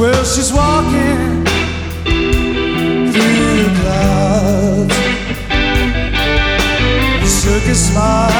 Well, she's walking through the clouds. Circus smile